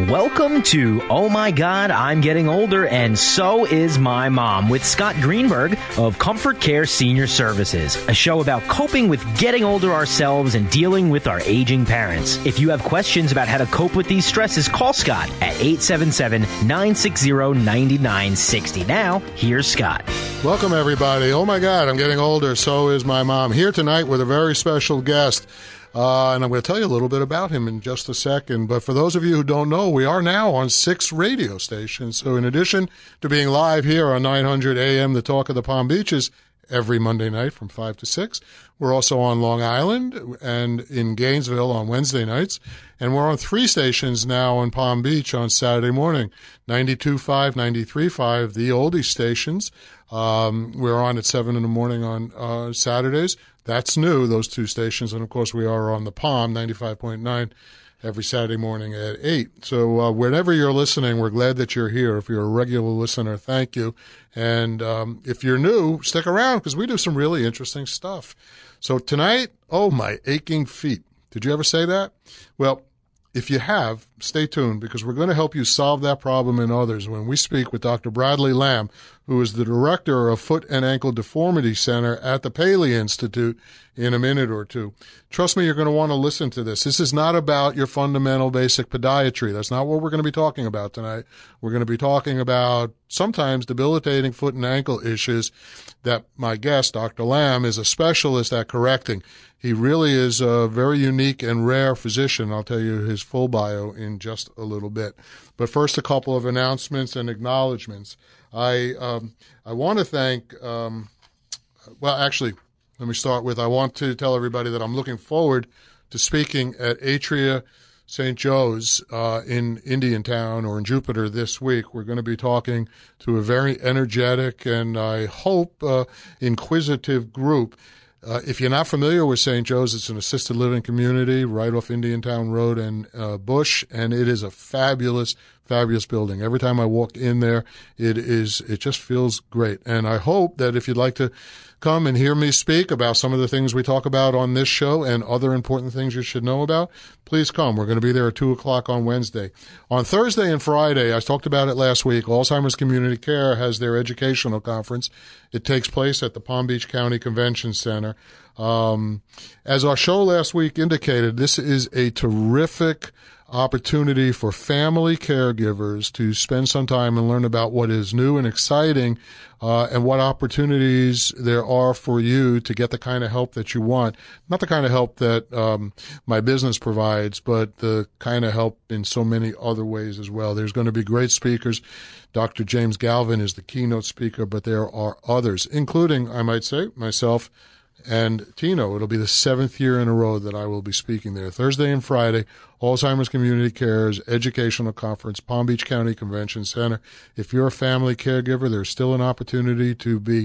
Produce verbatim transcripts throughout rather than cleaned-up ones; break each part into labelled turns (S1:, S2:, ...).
S1: Welcome to Oh My God, I'm Getting Older, and So Is My Mom with Scott Greenberg of Comfort Care Senior Services, a show about coping with getting older ourselves and dealing with our aging parents. If you have questions about how to cope with these stresses, call Scott at eight seven seven, nine six zero, nine nine six zero. Now, here's Scott.
S2: Welcome, everybody. Oh my God, I'm getting older. So is my mom. Here tonight with a very special guest. Uh, and I'm going to tell you a little bit about him in just a second. But for those of you who don't know, we are now on six radio stations. So in addition to being live here on nine hundred A M, the Talk of the Palm Beaches, every Monday night from five to six, we're also on Long Island and in Gainesville on Wednesday nights. And we're on three stations now in Palm Beach on Saturday morning, ninety-two point five, ninety-three point five, the oldie stations. Um, we're on at seven in the morning on uh, Saturdays. That's new, those two stations. And, of course, we are on the Palm, ninety-five point nine, every Saturday morning at eight. So uh, whenever you're listening, we're glad that you're here. If you're a regular listener, thank you. And um, if you're new, stick around because we do some really interesting stuff. So tonight, oh, my aching feet. Did you ever say that? Well, if you have, stay tuned because we're going to help you solve that problem and others when we speak with Doctor Bradley Lamb, who is the director of Foot and Ankle Deformity Center at the Paley Institute, in a minute or two. Trust me, you're going to want to listen to this. This is not about your fundamental basic podiatry. That's not what we're going to be talking about tonight. We're going to be talking about sometimes debilitating foot and ankle issues that my guest, Doctor Lamb, is a specialist at correcting. He really is a very unique and rare physician. I'll tell you his full bio in just a little bit. But first, a couple of announcements and acknowledgments. I um, I want to thank, um, well, actually, let me start with, I want to tell everybody that I'm looking forward to speaking at Atria Saint Joe's uh, in Indiantown or in Jupiter this week. We're going to be talking to a very energetic and I hope uh, inquisitive group. Uh, if you're not familiar with Saint Joe's, it's an assisted living community right off Indiantown Road and uh, Bush, and it is a fabulous, fabulous building. Every time I walk in there, it is it just feels great. And I hope that if you'd like to come and hear me speak about some of the things we talk about on this show and other important things you should know about, please come. We're going to be there at two o'clock on Wednesday. On Thursday and Friday, I talked about it last week, Alzheimer's Community Care has their educational conference. It takes place at the Palm Beach County Convention Center. Um, as our show last week indicated, this is a terrific opportunity for family caregivers to spend some time and learn about what is new and exciting uh, and what opportunities there are for you to get the kind of help that you want. Not the kind of help that um, my business provides, but the kind of help in so many other ways as well. There's going to be great speakers. Doctor James Galvin is the keynote speaker, but there are others, including, I might say, myself and Tino. It'll be the seventh year in a row that I will be speaking there. Thursday and Friday, Alzheimer's Community Care's Educational Conference, Palm Beach County Convention Center. If you're a family caregiver, there's still an opportunity to be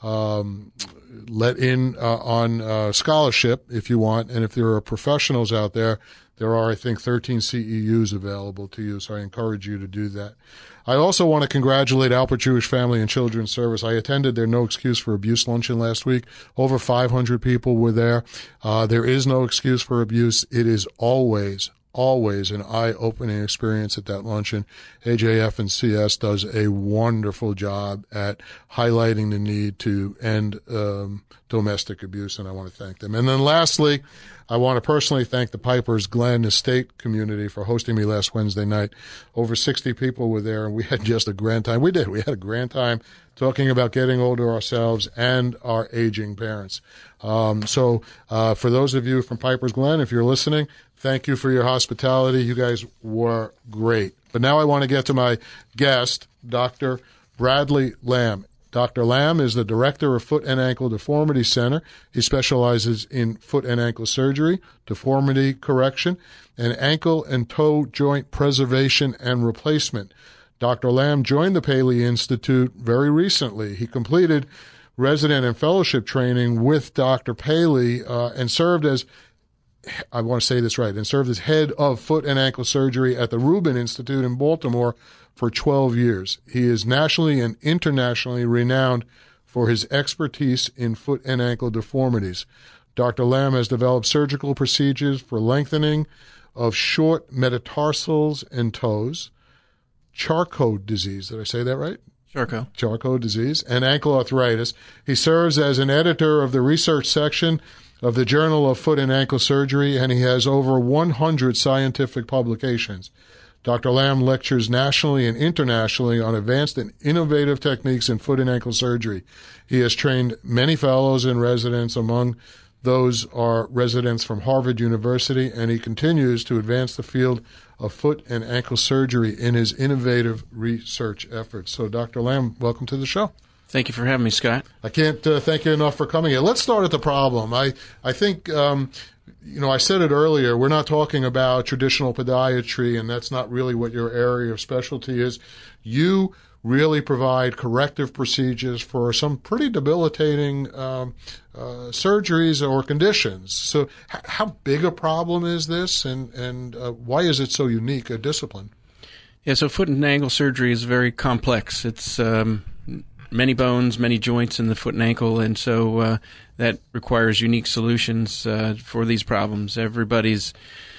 S2: um, let in uh, on uh, scholarship if you want. And if there are professionals out there, there are, I think, thirteen C E Us available to you, so I encourage you to do that. I also want to congratulate Alpert Jewish Family and Children's Service. I attended their No Excuse for Abuse luncheon last week. Over five hundred people were there. Uh, there is no excuse for abuse. It is always, always an eye-opening experience at that luncheon. A J F and C S does a wonderful job at highlighting the need to end um, domestic abuse, and I want to thank them. And then lastly, I want to personally thank the Pipers Glen Estate community for hosting me last Wednesday night. Over sixty people were there, and we had just a grand time. We did. We had a grand time talking about getting older ourselves and our aging parents. Um, so uh, for those of you from Pipers Glen, if you're listening, thank you for your hospitality. You guys were great. But now I want to get to my guest, Doctor Bradley Lamb. Doctor Lamb is the director of Foot and Ankle Deformity Center. He specializes in foot and ankle surgery, deformity correction, and ankle and toe joint preservation and replacement. Doctor Lamb joined the Paley Institute very recently. He completed resident and fellowship training with Doctor Paley uh, and served as, I want to say this right, and served as head of foot and ankle surgery at the Rubin Institute in Baltimore for twelve years. He is nationally and internationally renowned for his expertise in foot and ankle deformities. Doctor Lamb has developed surgical procedures for lengthening of short metatarsals and toes, Charcot disease. Did I say that right?
S3: Charcot.
S2: Charcot disease, and ankle arthritis. He serves as an editor of the research section of the Journal of Foot and Ankle Surgery, and he has over one hundred scientific publications. Doctor Lamb lectures nationally and internationally on advanced and innovative techniques in foot and ankle surgery. He has trained many fellows and residents. Among those are residents from Harvard University, and he continues to advance the field of foot and ankle surgery in his innovative research efforts. So, Doctor Lamb, welcome to the show.
S3: Thank you for having me, Scott.
S2: I can't uh, thank you enough for coming here. Let's start at the problem. I, I think, um, you know, I said it earlier, we're not talking about traditional podiatry, and that's not really what your area of specialty is. You really provide corrective procedures for some pretty debilitating um, uh, surgeries or conditions. So h- how big a problem is this, and, and uh, why is it so unique a discipline?
S3: Yeah, so foot and ankle surgery is very complex. It's um, many bones, many joints in the foot and ankle, and so uh, that requires unique solutions uh, for these problems. Everybody's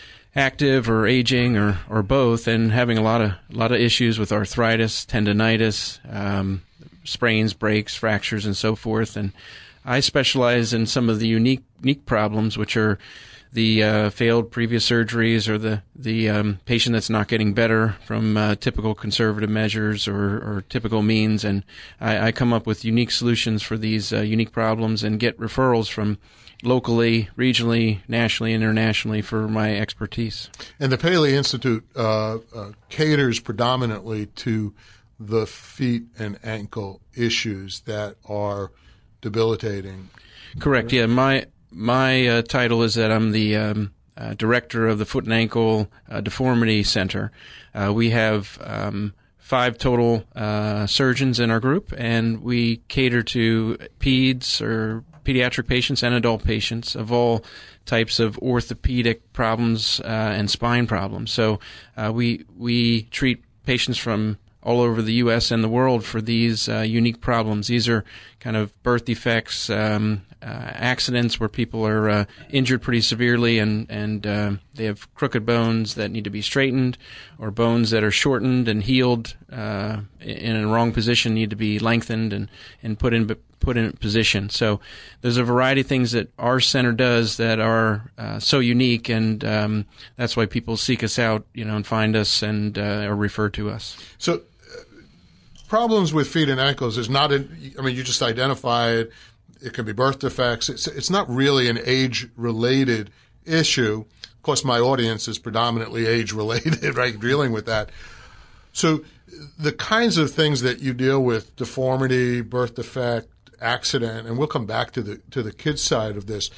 S3: active or aging or, or both, and having a lot of a lot of issues with arthritis, tendonitis, um, sprains, breaks, fractures, and so forth. And I specialize in some of the unique unique problems, which are the uh, failed previous surgeries or the the um, patient that's not getting better from uh, typical conservative measures or, or typical means. And I, I come up with unique solutions for these uh, unique problems and get referrals from locally, regionally, nationally, internationally for my expertise.
S2: And the Paley Institute uh, uh, caters predominantly to the feet and ankle issues that are debilitating.
S3: Correct. Yeah, my my uh, title is that I'm the um, uh, director of the Foot and Ankle uh, Deformity Center. Uh, we have um, five total uh, surgeons in our group, and we cater to peds or pediatric patients and adult patients of all types of orthopedic problems uh, and spine problems. So uh, we we treat patients from all over the U S and the world for these uh, unique problems. These are kind of birth defects, um, uh, accidents where people are uh, injured pretty severely and, and uh, they have crooked bones that need to be straightened, or bones that are shortened and healed uh, in a wrong position need to be lengthened and, and put in put in position. So there's a variety of things that our center does that are uh, so unique, and um, that's why people seek us out, you know, and find us and uh, or refer to us.
S2: So uh, problems with feet and ankles is not, an, I mean, you just identify it. It can be birth defects. It's, it's not really an age-related issue. Of course, my audience is predominantly age-related, right, dealing with that. So the kinds of things that you deal with, deformity, birth defect, accident, and we'll come back to the to the kids side of this,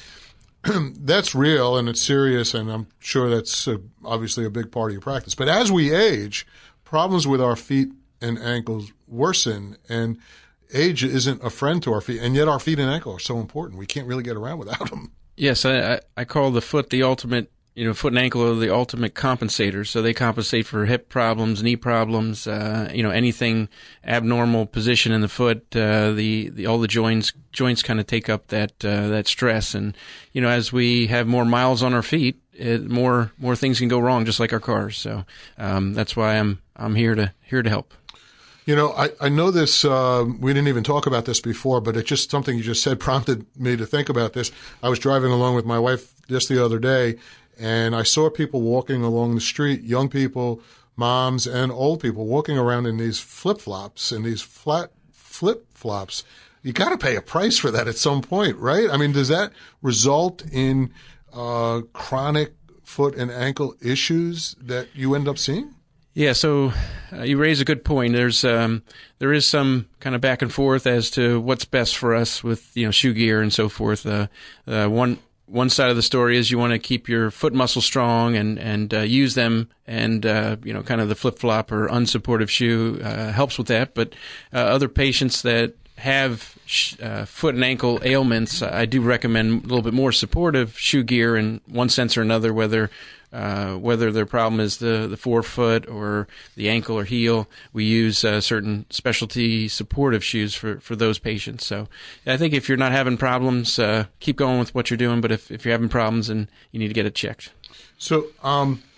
S2: that's real and it's serious, and I'm sure that's uh, obviously a big part of your practice. But as we age, problems with our feet and ankles worsen, and age isn't a friend to our feet, and yet our feet and ankle are so important. We can't really get around without them.
S3: Yes, I, I call the foot the ultimate, you know, foot and ankle are the ultimate compensators. So they compensate for hip problems, knee problems, uh, you know, anything abnormal position in the foot. Uh, the, the all the joints joints kind of take up that uh, that stress, and you know, as we have more miles on our feet, it, more more things can go wrong, just like our cars. So um, that's why I'm I'm here to here to help.
S2: You know, I, I know this, uh, we didn't even talk about this before, but it's just something you just said prompted me to think about this. I was driving along with my wife just the other day, and I saw people walking along the street, young people, moms, and old people walking around in these flip-flops and these flat flip-flops. You got to pay a price for that at some point, right? I mean, does that result in uh, chronic foot and ankle issues that you end up seeing?
S3: Yeah, so uh, you raise a good point. There's um, there is some kind of back and forth as to what's best for us with, you know, shoe gear and so forth. Uh, uh, one one side of the story is you want to keep your foot muscle strong and and uh, use them, and uh, you know, kind of the flip flop or unsupportive shoe uh, helps with that. But uh, other patients that have sh- uh, foot and ankle ailments, I do recommend a little bit more supportive shoe gear in one sense or another, whether Uh, whether their problem is the, the forefoot or the ankle or heel. We use uh, certain specialty supportive shoes for, for those patients. So I think if you're not having problems, uh, keep going with what you're doing. But if, if you're having problems, then you need to get it checked.
S2: So um,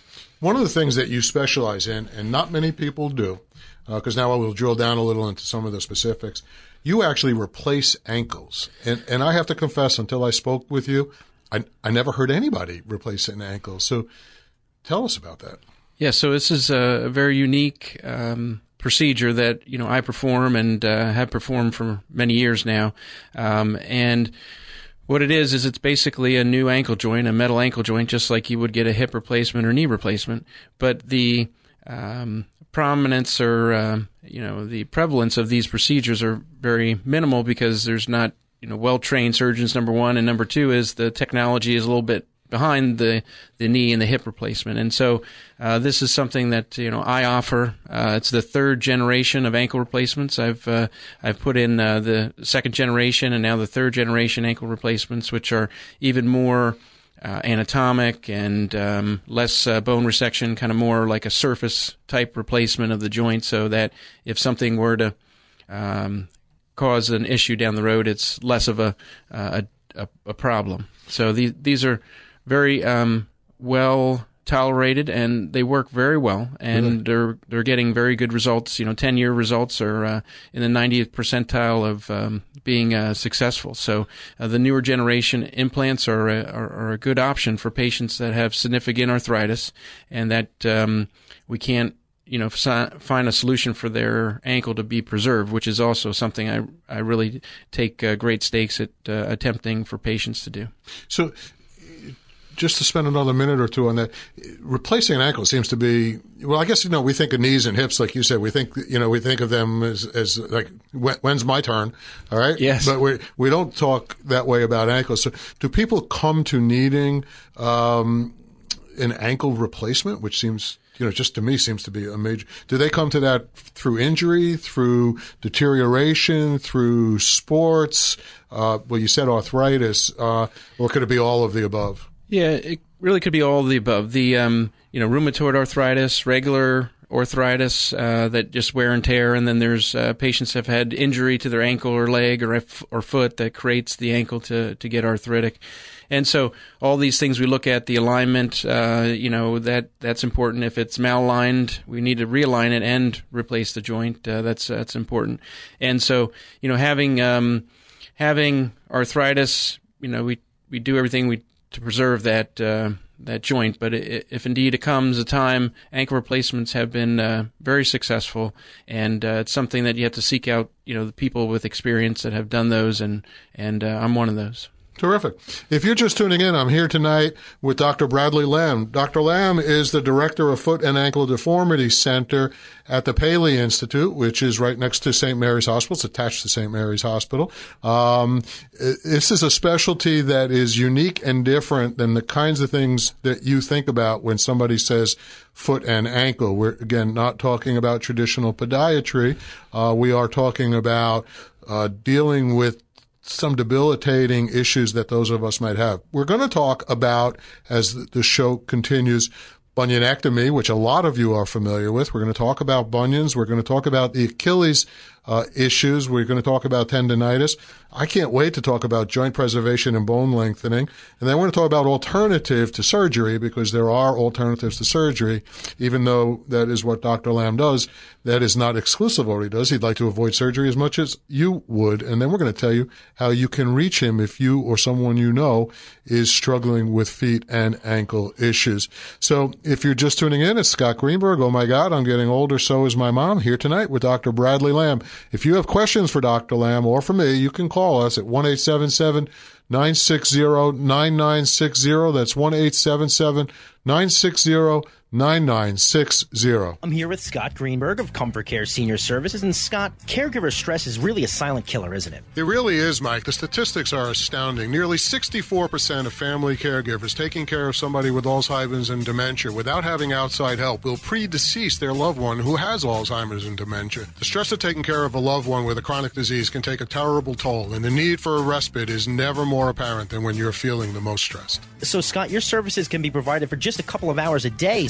S2: One of the things that you specialize in, and not many people do, because uh, now I will drill down a little into some of the specifics, you actually replace ankles. And, and I have to confess, until I spoke with you, I, I never heard anybody replace an ankle. So tell us about that.
S3: Yeah, so this is a very unique um, procedure that, you know, I perform and uh, have performed for many years now. Um, and what it is, is it's basically a new ankle joint, a metal ankle joint, just like you would get a hip replacement or knee replacement. But the um, prominence or, uh, you know, the prevalence of these procedures are very minimal because there's not, you know, well-trained surgeons, number one. And number two is the technology is a little bit behind the, the knee and the hip replacement. And so uh, this is something that, you know, I offer. Uh, it's the third generation of ankle replacements. I've uh, I've put in uh, the second generation and now the third generation ankle replacements, which are even more uh, anatomic and um, less uh, bone resection, kind of more like a surface type replacement of the joint, so that if something were to um, cause an issue down the road, it's less of a uh, a, a problem. So these these are very um, well tolerated, and they work very well, and really? they're they're getting very good results. You know, ten year results are uh, in the ninetieth percentile of um, being uh, successful. So uh, the newer generation implants are a, are, are a good option for patients that have significant arthritis, and that um, we can't, you know, find a solution for their ankle to be preserved, which is also something I I really take uh, great stakes at uh, attempting for patients to do.
S2: So, just to spend another minute or two on that, replacing an ankle seems to be, well, I guess, you know, we think of knees and hips, like you said. We think, you know, we think of them as, as like, when's my turn? All right?
S3: Yes.
S2: But we we don't talk that way about ankles. So do people come to needing um, an ankle replacement, which seems, you know, just to me seems to be a major, do they come to that through injury, through deterioration, through sports? Uh, well, you said arthritis, uh, or could it be all of the above?
S3: Yeah, it really could be all of the above. The um, you know, rheumatoid arthritis, regular arthritis uh, that just wear and tear, and then there's uh, patients have had injury to their ankle or leg or or foot that creates the ankle to to get arthritic. And so all these things we look at, the alignment, uh, you know, that that's important. If it's malaligned, we need to realign it and replace the joint. Uh, that's that's important. And so, you know, having um, having arthritis, you know, we we do everything we to preserve that uh, that joint. But it, if indeed it comes a time, ankle replacements have been uh, very successful, and uh, it's something that you have to seek out, you know, the people with experience that have done those, and and uh, I'm one of those.
S2: Terrific. If you're just tuning in, I'm here tonight with Doctor Bradley Lamb. Doctor Lamb is the director of Foot and Ankle Deformity Center at the Paley Institute, which is right next to Saint Mary's Hospital. It's attached to Saint Mary's Hospital. Um, this is a specialty that is unique and different than the kinds of things that you think about when somebody says foot and ankle. We're, again, not talking about traditional podiatry. Uh, we are talking about uh, dealing with some debilitating issues that those of us might have. We're going to talk about, as the show continues, bunionectomy, which a lot of you are familiar with. We're going to talk about bunions. We're going to talk about the Achilles uh, issues. We're going to talk about tendinitis. I can't wait to talk about joint preservation and bone lengthening. And then we're going to talk about alternative to surgery, because there are alternatives to surgery, even though that is what Doctor Lamb does. That is not exclusive what he does. He'd like to avoid surgery as much as you would. And then we're going to tell you how you can reach him if you or someone you know is struggling with feet and ankle issues. So if you're just tuning in, it's Scott Greenberg. Oh my God, I'm getting older. So is my mom. Here tonight with Doctor Bradley Lamb. If you have questions for Doctor Lamb or for me, you can call us at one eight seven seven, nine six zero, nine nine six zero. That's one eight seven seven, nine six zero, nine nine six zero.
S1: I'm here with Scott Greenberg of Comfort Care Senior Services. And Scott, caregiver stress is really a silent killer, isn't it?
S2: It really is, Mike. The statistics are astounding. Nearly sixty-four percent of family caregivers taking care of somebody with Alzheimer's and dementia without having outside help will predecease their loved one who has Alzheimer's and dementia. The stress of taking care of a loved one with a chronic disease can take a terrible toll, and the need for a respite is never more apparent than when you're feeling the most stressed.
S1: So, Scott, your services can be provided for just a couple of hours a day.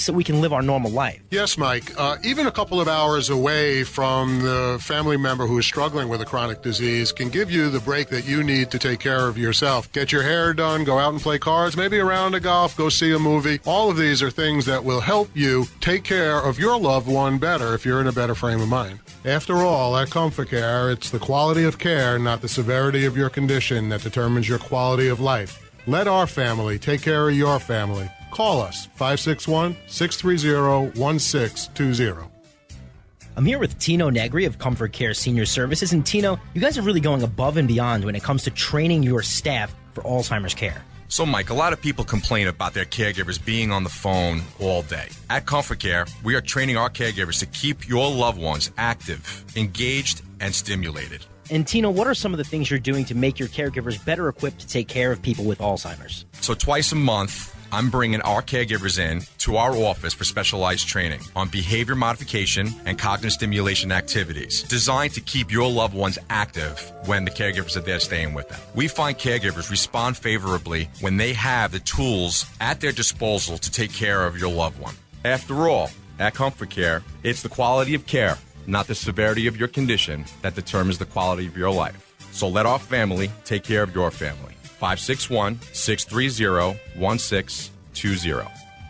S1: so we can live our normal life.
S2: Yes, Mike. Uh, even a couple of hours away from the family member who is struggling with a chronic disease can give you the break that you need to take care of yourself. Get your hair done, go out and play cards, maybe a round of golf, go see a movie. All of these are things that will help you take care of your loved one better if you're in a better frame of mind. After all, at Comfort Care, it's the quality of care, not the severity of your condition, that determines your quality of life. Let our family take care of your family. Call us, five six one, six three zero, one six two zero.
S1: I'm here with Tino Negri of Comfort Care Senior Services. And Tino, you guys are really going above and beyond when it comes to training your staff for Alzheimer's care.
S4: So, Mike, a lot of people complain about their caregivers being on the phone all day. At Comfort Care, we are training our caregivers to keep your loved ones active, engaged, and stimulated.
S1: And Tino, what are some of the things you're doing to make your caregivers better equipped to take care of people with Alzheimer's?
S4: So twice a month, I'm bringing our caregivers in to our office for specialized training on behavior modification and cognitive stimulation activities designed to keep your loved ones active when the caregivers are there staying with them. We find caregivers respond favorably when they have the tools at their disposal to take care of your loved one. After all, at Comfort Care, it's the quality of care, not the severity of your condition, that determines the quality of your life. So let our family take care of your family. five six one, six three zero, one six two zero.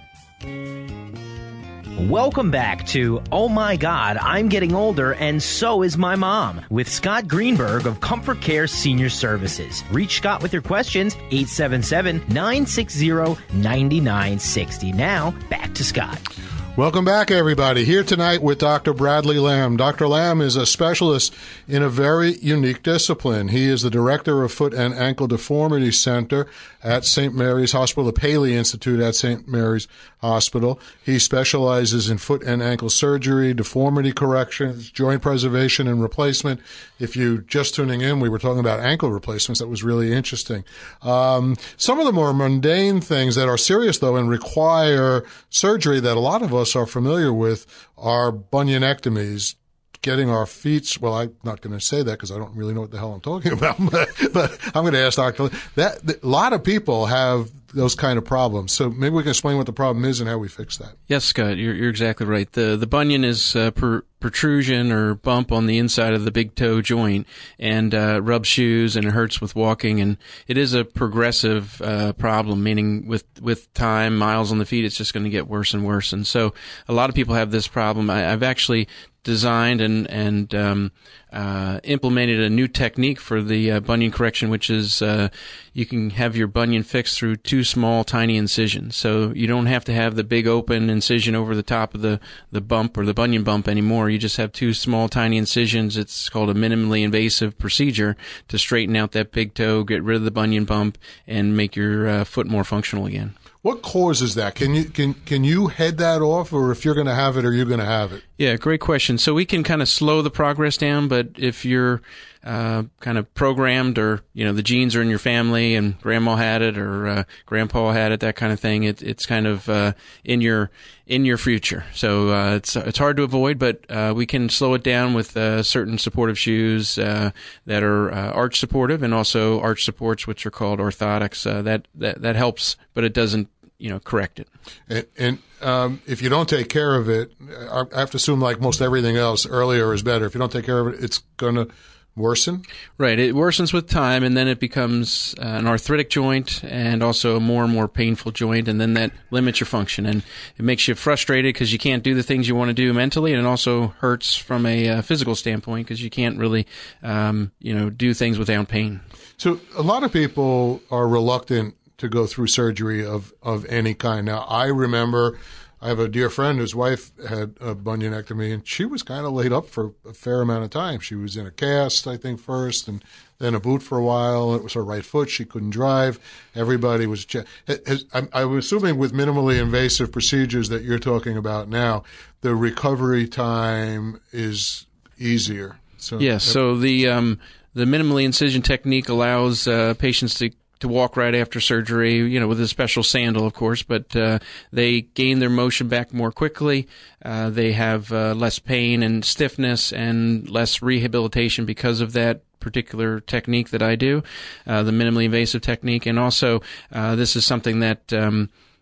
S1: Welcome back to Oh My God, I'm Getting Older and So Is My Mom with Scott Greenberg of Comfort Care Senior Services. Reach Scott with your questions, eight seven seven, nine six zero, nine nine six zero. Now, back to Scott.
S2: Welcome back, everybody. Here tonight with Doctor Bradley Lamb. Doctor Lamb is a specialist in a very unique discipline. He is the director of Foot and Ankle Deformity Center at Saint Mary's Hospital, the Paley Institute at Saint Mary's Hospital. He specializes in foot and ankle surgery, deformity corrections, joint preservation and replacement. If you just tuning in, we were talking about ankle replacements. That was really interesting. Um, some of the more mundane things that are serious, though, and require surgery that a lot of us are familiar with are bunionectomies. Getting our feet, well, I'm not going to say that because I don't really know what the hell I'm talking about, but, but I'm going to ask Doctor That, that a lot of people have those kind of problems. So maybe we can explain what the problem is and how we fix that.
S3: Yes, Scott, you're, you're exactly right. The the bunion is uh, per, protrusion or bump on the inside of the big toe joint, and uh, rubs shoes and it hurts with walking. And it is a progressive uh, problem, meaning with with time, miles on the feet, it's just going to get worse and worse. And so a lot of people have this problem. I, I've actually designed and and um, uh, implemented a new technique for the uh, bunion correction, which is uh, you can have your bunion fixed through two small, tiny incisions. So you don't have to have the big open incision over the top of the, the bump or the bunion bump anymore. You just have two small, tiny incisions. It's called a minimally invasive procedure to straighten out that big toe, get rid of the bunion bump, and make your uh, foot more functional again.
S2: What causes that? Can you can can you head that off, or if you're going to have it, are you going to have it?
S3: Yeah, great question. So we can kind of slow the progress down, but if you're uh, kind of programmed, or you know the genes are in your family, and grandma had it, or uh, grandpa had it, that kind of thing, it, it's kind of uh, in your in your future. So uh, it's it's hard to avoid, but uh, we can slow it down with uh, certain supportive shoes uh, that are uh, arch supportive, and also arch supports, which are called orthotics. Uh, that that that helps, but it doesn't, you know, correct it.
S2: And, and um, if you don't take care of it, I have to assume, like most everything else, earlier is better. If you don't take care of it, it's going to worsen?
S3: Right. It worsens with time, and then it becomes uh, an arthritic joint and also a more and more painful joint, and then that limits your function. And it makes you frustrated because you can't do the things you want to do mentally, and it also hurts from a uh, physical standpoint because you can't really, um, you know, do things without pain.
S2: So a lot of people are reluctant to go through surgery of, of any kind. Now, I remember I have a dear friend whose wife had a bunionectomy, and she was kind of laid up for a fair amount of time. She was in a cast, I think, first, and then a boot for a while. It was her right foot. She couldn't drive. Everybody was che- I'm, I'm assuming with minimally invasive procedures that you're talking about now, the recovery time is easier. So
S3: yes, yeah, so the um, the minimally incision technique allows uh, patients to to walk right after surgery, you know, with a special sandal, of course, but uh, they gain their motion back more quickly. Uh, they have uh, less pain and stiffness and less rehabilitation because of that particular technique that I do, uh, the minimally invasive technique. And also, uh, this is something that um,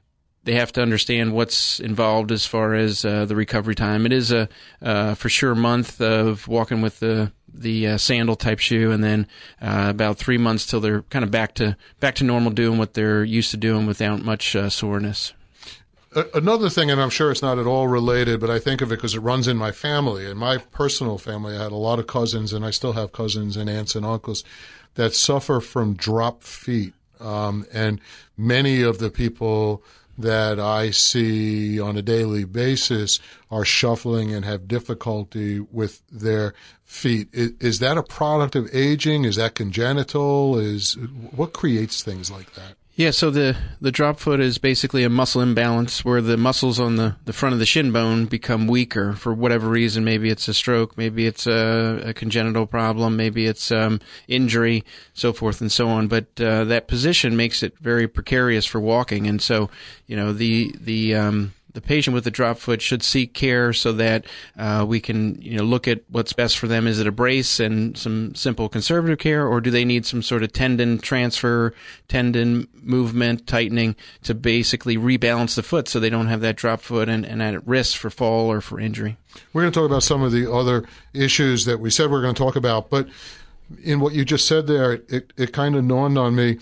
S3: they have to understand what's involved as far as uh, the recovery time. It is a uh, for sure month of walking with the the uh, sandal type shoe, and then uh, about three months till they're kind of back to back to normal, doing what they're used to doing without much uh, soreness.
S2: Another thing, and I'm sure it's not at all related, but I think of it because it runs in my family. In my personal family, I had a lot of cousins, and I still have cousins and aunts and uncles that suffer from drop feet. Um, and many of the people that I see on a daily basis are shuffling and have difficulty with their feet. Is, is that a product of aging? Is that congenital? Is what creates things like that?
S3: Yeah, so the, the drop foot is basically a muscle imbalance where the muscles on the, the front of the shin bone become weaker for whatever reason. Maybe it's a stroke, maybe it's a, a congenital problem, maybe it's um, injury, so forth and so on. But uh, that position makes it very precarious for walking. And so, you know, the the um, the patient with the drop foot should seek care so that uh, we can, you know, look at what's best for them. Is it a brace and some simple conservative care, or do they need some sort of tendon transfer, tendon movement, tightening to basically rebalance the foot so they don't have that drop foot and, and at risk for fall or for injury?
S2: We're going to talk about some of the other issues that we said we we're going to talk about, but in what you just said there, it, it kind of dawned on me.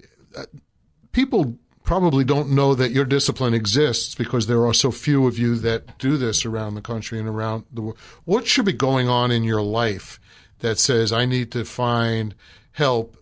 S2: People probably don't know that your discipline exists because there are so few of you that do this around the country and around the world. What should be going on in your life that says I need to find help?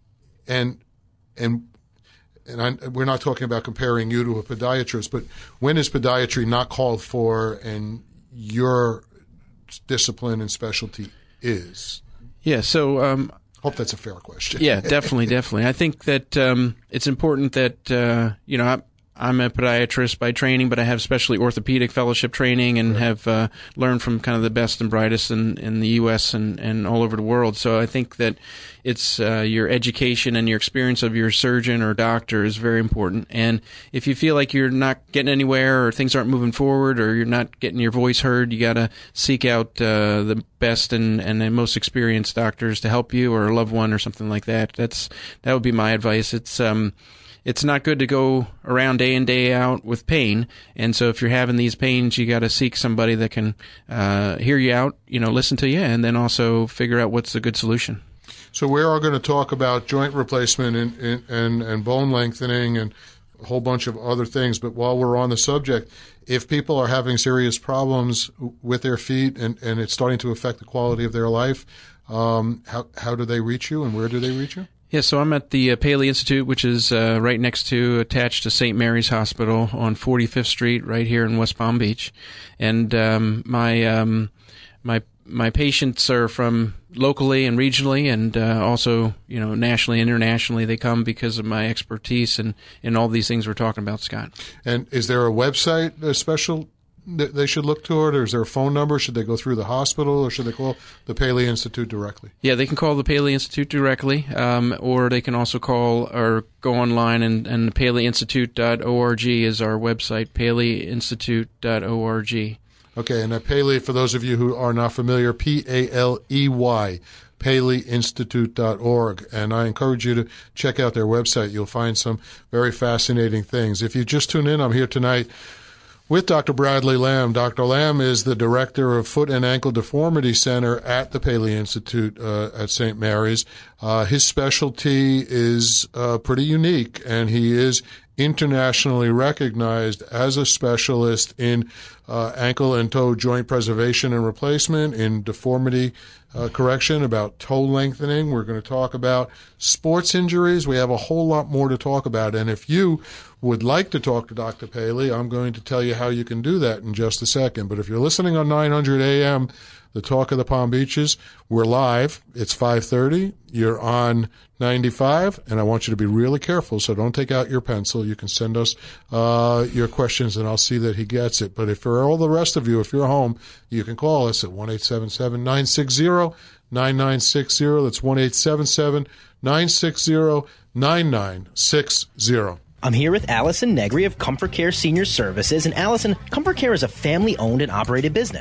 S2: And and and I, we're not talking about comparing you to a podiatrist, but when is podiatry not called for and your discipline and specialty is?
S3: Yeah, so um,
S2: hope that's a fair question.
S3: Yeah, definitely, definitely. I think that um, it's important that, uh, you know, I, I'm a podiatrist by training, but I have specialty orthopedic fellowship training and right. have uh, learned from kind of the best and brightest in, in the U S and, and all over the world. So I think that it's uh, your education and your experience of your surgeon or doctor is very important. And if you feel like you're not getting anywhere or things aren't moving forward or you're not getting your voice heard, you got to seek out uh, the best and, and the most experienced doctors to help you or a loved one or something like that. That's that would be my advice. It's um. It's not good to go around day in, day out with pain. And so if you're having these pains, you got to seek somebody that can uh, hear you out, you know, listen to you, and then also figure out what's a good solution.
S2: So we are going to talk about joint replacement and, and, and, and bone lengthening and a whole bunch of other things. But while we're on the subject, if people are having serious problems with their feet and, and it's starting to affect the quality of their life, um, how, how do they reach you and where do they reach you?
S3: Yeah, so I'm at the uh, Paley Institute, which is uh, right next to, attached to Saint Mary's Hospital on forty-fifth Street, right here in West Palm Beach. And um, my um, my my patients are from locally and regionally, and uh, also, you know, nationally, internationally. They come because of my expertise and in all these things we're talking about, Scott.
S2: And is there a website, a special that they should look toward, or is there a phone number? Should they go through the hospital, or should they call the Paley Institute directly? Yeah,
S3: they can call the Paley Institute directly, um, or they can also call or go online, and, and paley institute dot org is our website, paley institute dot org.
S2: Okay, and at Paley, for those of you who are not familiar, P A L E Y, paley institute dot org, and I encourage you to check out their website. You'll find some very fascinating things. If you just tune in, I'm here tonight with Doctor Bradley Lamb. Doctor Lamb is the director of Foot and Ankle Deformity Center at the Paley Institute uh, at Saint Mary's. Uh, his specialty is uh, pretty unique, and he is internationally recognized as a specialist in uh, ankle and toe joint preservation and replacement, in deformity uh, correction, about toe lengthening. We're going to talk about sports injuries. We have a whole lot more to talk about, and if you would like to talk to Doctor Paley, I'm going to tell you how you can do that in just a second. But if you're listening on nine hundred A M, the Talk of the Palm Beaches, we're live. It's five thirty. You're on ninety-five, and I want you to be really careful, so don't take out your pencil. You can send us uh, your questions, and I'll see that he gets it. But if for all the rest of you, if you're home, you can call us at one eight seven seven, nine six zero, nine nine six zero. That's one eight seven seven, nine six zero, nine nine six zero.
S1: I'm here with Allison Negri of Comfort Care Senior Services. And Allison, Comfort Care is a family-owned and operated business.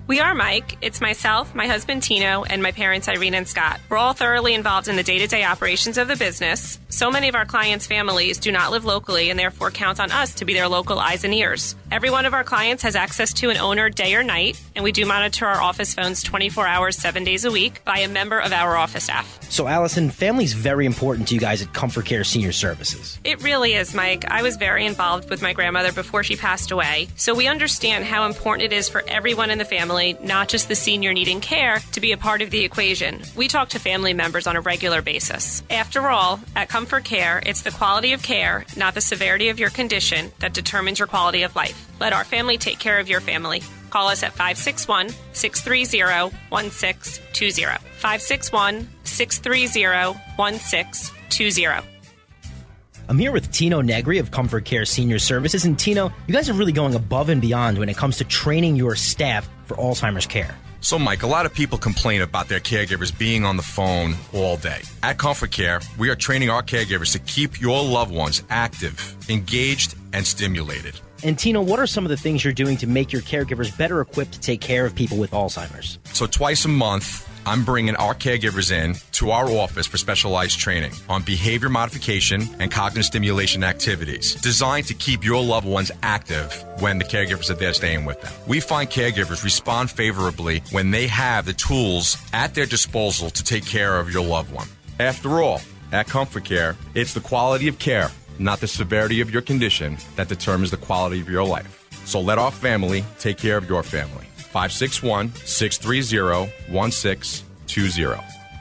S5: We are Mike. It's myself, my husband Tino, and my parents Irene and Scott. We're all thoroughly involved in the day-to-day operations of the business. So many of our clients' families do not live locally and therefore count on us to be their local eyes and ears. Every one of our clients has access to an owner day or night, and we do monitor our office phones twenty-four hours, seven days a week by a member of our office staff.
S1: So, Allison, family's very important to you guys at Comfort Care Senior Services.
S5: It really is, Mike. I was very involved with my grandmother before she passed away, so we understand how important it is for everyone in the family, not just the senior needing care, to be a part of the equation. We talk to family members on a regular basis. After all, at Comfort Care, it's the quality of care, not the severity of your condition, that determines your quality of life. Let our family take care of your family. Call us at five six one, six three zero, one six two zero. five six one, six three zero, one six two zero.
S1: I'm here with Tino Negri of Comfort Care Senior Services. And Tino, you guys are really going above and beyond when it comes to training your staff for Alzheimer's care.
S4: So, Mike, a lot of people complain about their caregivers being on the phone all day. At Comfort Care, we are training our caregivers to keep your loved ones active, engaged, and stimulated.
S1: And Tino, what are some of the things you're doing to make your caregivers better equipped to take care of people with Alzheimer's?
S4: So twice a month, I'm bringing our caregivers in to our office for specialized training on behavior modification and cognitive stimulation activities designed to keep your loved ones active when the caregivers are there staying with them. We find caregivers respond favorably when they have the tools at their disposal to take care of your loved one. After all, at Comfort Care, it's the quality of care, not the severity of your condition, that determines the quality of your life. So let our family take care of your family. five six one, six three zero, one six two zero.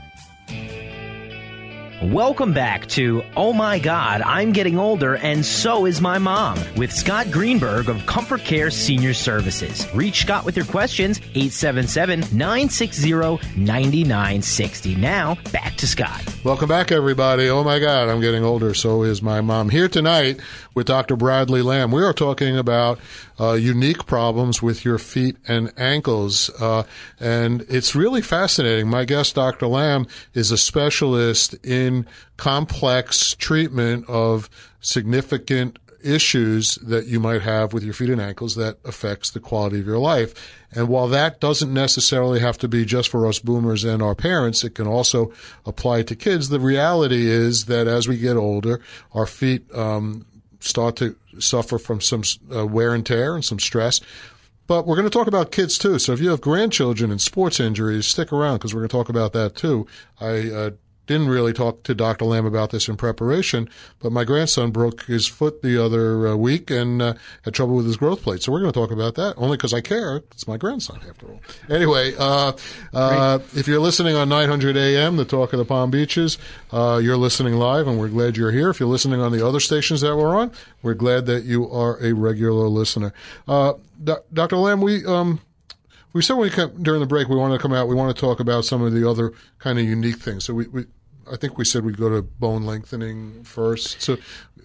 S1: Welcome back to Oh My God, I'm Getting Older and So Is My Mom with Scott Greenberg of Comfort Care Senior Services. Reach Scott with your questions, eight seven seven, nine six zero, nine nine six zero. Now, back to Scott.
S2: Welcome back, everybody. Oh, my God, I'm getting older. So is my mom. Here tonight with Doctor Bradley Lamb. We are talking about uh, unique problems with your feet and ankles. Uh, and it's really fascinating. My guest, Doctor Lamb, is a specialist in complex treatment of significant issues that you might have with your feet and ankles that affects the quality of your life. And while that doesn't necessarily have to be just for us boomers and our parents, it can also apply to kids. The reality is that as we get older, our feet um, start to suffer from some uh, wear and tear and some stress. But we're going to talk about kids too. So if you have grandchildren and sports injuries, stick around because we're going to talk about that too. I uh, didn't really talk to Doctor Lamb about this in preparation, but my grandson broke his foot the other uh, week and uh, had trouble with his growth plate. So we're going to talk about that only because I care. It's my grandson, after all. Anyway, uh, uh, if you're listening on nine hundred A M, the Talk of the Palm Beaches, uh, you're listening live, and we're glad you're here. If you're listening on the other stations that we're on, we're glad that you are a regular listener. Uh, Doctor Lamb, we... Um, We said when we come, during the break we wanted to come out, we want to talk about some of the other kind of unique things. So we, we I think we said we'd go to bone lengthening first. So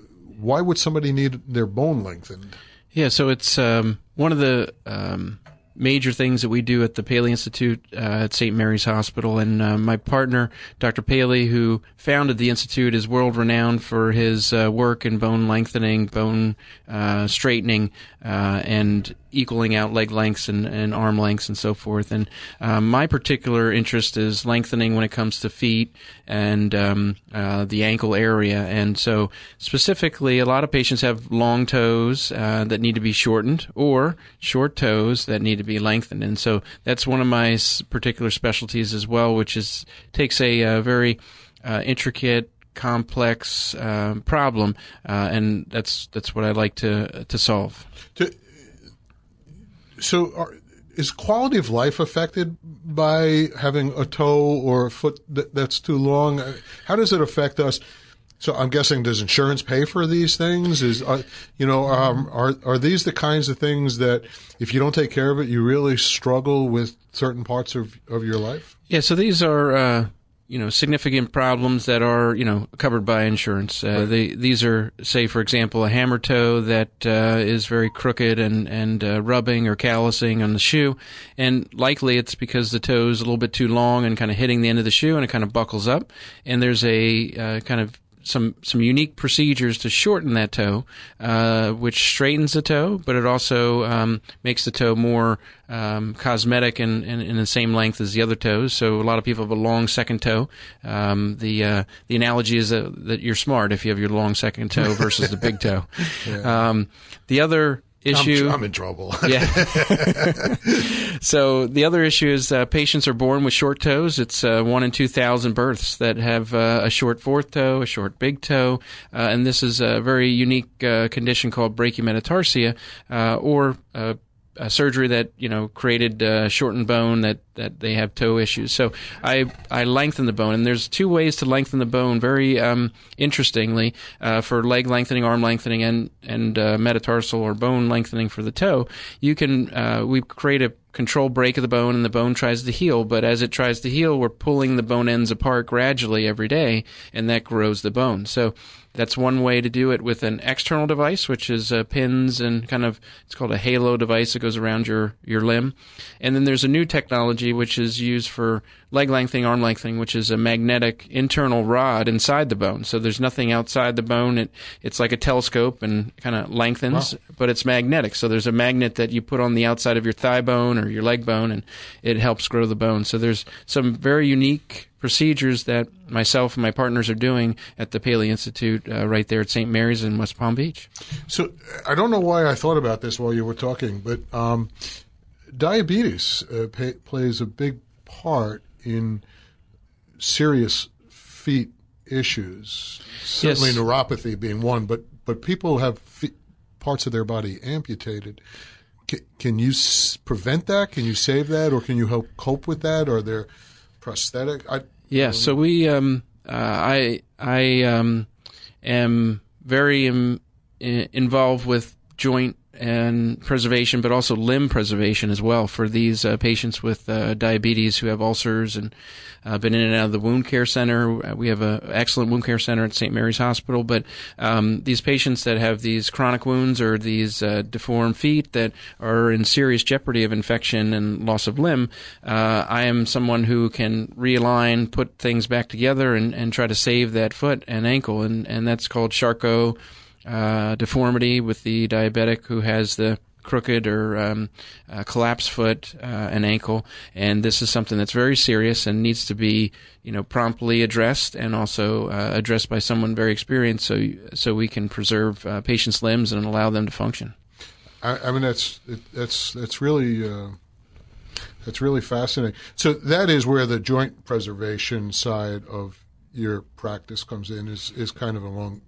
S2: why would somebody need their bone lengthened?
S3: Yeah, so it's um, one of the um, major things that we do at the Paley Institute uh, at Saint Mary's Hospital. And uh, my partner, Doctor Paley, who founded the Institute, is world-renowned for his uh, work in bone lengthening, bone uh, straightening, uh, and equaling out leg lengths and, and arm lengths and so forth. And um, my particular interest is lengthening when it comes to feet and um, uh, the ankle area. And so specifically, a lot of patients have long toes uh, that need to be shortened or short toes that need to be lengthened. And so that's one of my s- particular specialties as well, which is takes a, a very uh, intricate, complex uh, problem, uh, and that's that's what I like to to solve.
S2: To, so, are, is quality of life affected by having a toe or a foot that, that's too long? How does it affect us? So, I'm guessing, does insurance pay for these things? Is uh, you know, um, are are these the kinds of things that if you don't take care of it, you really struggle with certain parts of of your life?
S3: Yeah. So these are. Uh you know, significant problems that are, you know, covered by insurance. Uh, right. they, these are, say, for example, a hammer toe that uh, is very crooked and, and uh, rubbing or callousing on the shoe. And likely it's because the toe is a little bit too long and kind of hitting the end of the shoe and it kind of buckles up. And there's a uh, kind of some some unique procedures to shorten that toe, uh, which straightens the toe, but it also um, makes the toe more um, cosmetic and in the same length as the other toes. So a lot of people have a long second toe. Um, the uh, the analogy is that, that you're smart if you have your long second toe versus the big toe. Yeah. Um, the other issue.
S2: I'm, I'm in trouble.
S3: Yeah. So the other issue is uh, patients are born with short toes. It's uh, one in two thousand births that have uh, a short fourth toe, a short big toe, uh, and this is a very unique uh, condition called brachymetatarsia, uh, or uh, a surgery that, you know, created uh, shortened bone that, that they have toe issues. So I I lengthen the bone, and there's two ways to lengthen the bone very um, interestingly uh, for leg lengthening, arm lengthening, and and uh, metatarsal or bone lengthening for the toe. You can uh, we create a control break of the bone, and the bone tries to heal. But as it tries to heal, we're pulling the bone ends apart gradually every day, and that grows the bone. So that's one way to do it with an external device, which is uh, pins and kind of, it's called a halo device that goes around your, your limb. And then there's a new technology which is used for leg lengthening, arm lengthening, which is a magnetic internal rod inside the bone. So there's nothing outside the bone. It, it's like a telescope and kind of lengthens, wow. But it's magnetic. So there's a magnet that you put on the outside of your thigh bone or your leg bone, and it helps grow the bone. So there's some very unique procedures that myself and my partners are doing at the Paley Institute uh, right there at Saint Mary's in West Palm Beach.
S2: So I don't know why I thought about this while you were talking, but um, diabetes uh, pay, plays a big part in serious feet issues, certainly
S3: yes.
S2: neuropathy being one, but, but people have feet, parts of their body amputated. C- can you s- prevent that? Can you save that? Or can you help cope with that? Are there prosthetic? I,
S3: yeah, so we, um, uh, I, I um, am very um, involved with joint and preservation, but also limb preservation as well for these uh, patients with uh, diabetes who have ulcers and uh, been in and out of the wound care center. We have an excellent wound care center at Saint Mary's Hospital, but um, these patients that have these chronic wounds or these uh, deformed feet that are in serious jeopardy of infection and loss of limb, uh, I am someone who can realign, put things back together, and, and try to save that foot and ankle, and, and that's called Charcot Uh, deformity with the diabetic who has the crooked or um, uh, collapsed foot uh, and ankle, and this is something that's very serious and needs to be, you know, promptly addressed and also uh, addressed by someone very experienced, so so we can preserve uh, patients' limbs and allow them to function.
S2: I, I mean, that's it, that's that's really uh, that's really fascinating. So that is where the joint preservation side of your practice comes in. Is is kind of along.